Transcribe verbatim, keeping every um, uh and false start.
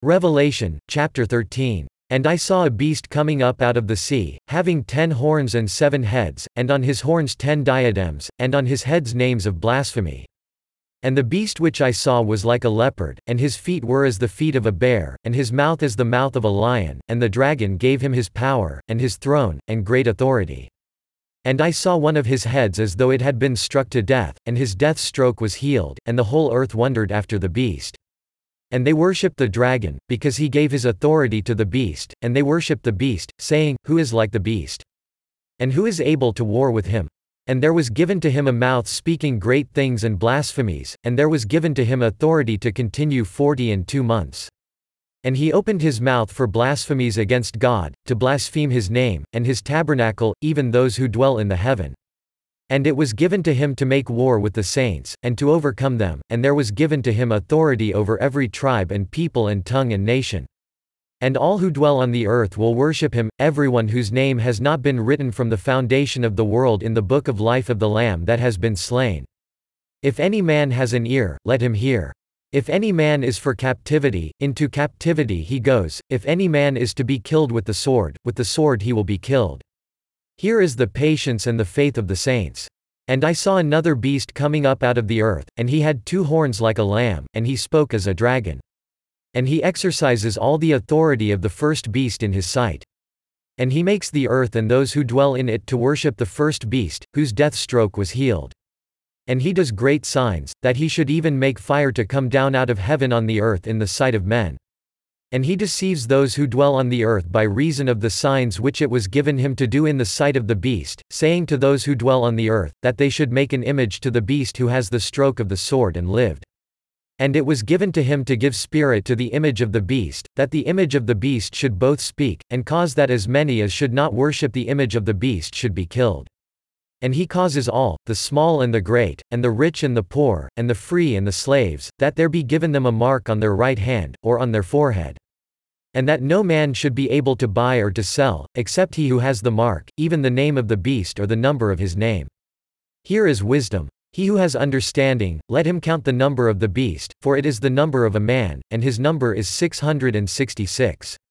Revelation, chapter thirteen. And I saw a beast coming up out of the sea, having ten horns and seven heads, and on his horns ten diadems, and on his heads names of blasphemy. And the beast which I saw was like a leopard, and his feet were as the feet of a bear, and his mouth as the mouth of a lion, and the dragon gave him his power, and his throne, and great authority. And I saw one of his heads as though it had been struck to death, and his death stroke was healed, and the whole earth wondered after the beast. And they worshipped the dragon, because he gave his authority to the beast, and they worshipped the beast, saying, Who is like the beast? And who is able to war with him? And there was given to him a mouth speaking great things and blasphemies, and there was given to him authority to continue forty and two months. And he opened his mouth for blasphemies against God, to blaspheme his name, and his tabernacle, even those who dwell in the heaven. And it was given to him to make war with the saints, and to overcome them, and there was given to him authority over every tribe and people and tongue and nation. And all who dwell on the earth will worship him, everyone whose name has not been written from the foundation of the world in the book of life of the Lamb that has been slain. If any man has an ear, let him hear. If any man is for captivity, into captivity he goes, if any man is to be killed with the sword, with the sword he will be killed. Here is the patience and the faith of the saints. And I saw another beast coming up out of the earth, and he had two horns like a lamb, and he spoke as a dragon. And he exercises all the authority of the first beast in his sight. And he makes the earth and those who dwell in it to worship the first beast, whose death stroke was healed. And he does great signs, that he should even make fire to come down out of heaven on the earth in the sight of men. And he deceives those who dwell on the earth by reason of the signs which it was given him to do in the sight of the beast, saying to those who dwell on the earth, that they should make an image to the beast who has the stroke of the sword and lived. And it was given to him to give spirit to the image of the beast, that the image of the beast should both speak, and cause that as many as should not worship the image of the beast should be killed. And he causes all, the small and the great, and the rich and the poor, and the free and the slaves, that there be given them a mark on their right hand, or on their forehead. And that no man should be able to buy or to sell, except he who has the mark, even the name of the beast or the number of his name. Here is wisdom. He who has understanding, let him count the number of the beast, for it is the number of a man, and his number is six hundred and sixty-six.